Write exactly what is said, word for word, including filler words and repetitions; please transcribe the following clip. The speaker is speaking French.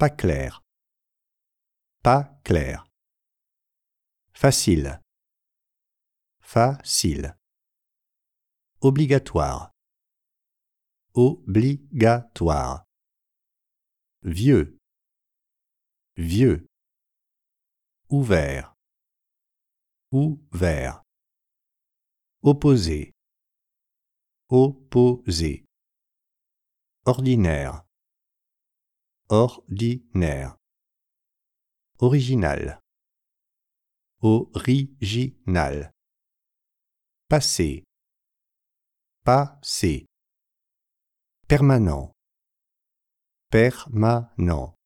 Pas clair. Pas clair. Facile. Facile. Obligatoire. Obligatoire. Vieux. Vieux. Ouvert. Ouvert. Opposé. Opposé. Ordinaire. Ordinaire. Original. Original. Passé. Passé. Permanent. Permanent.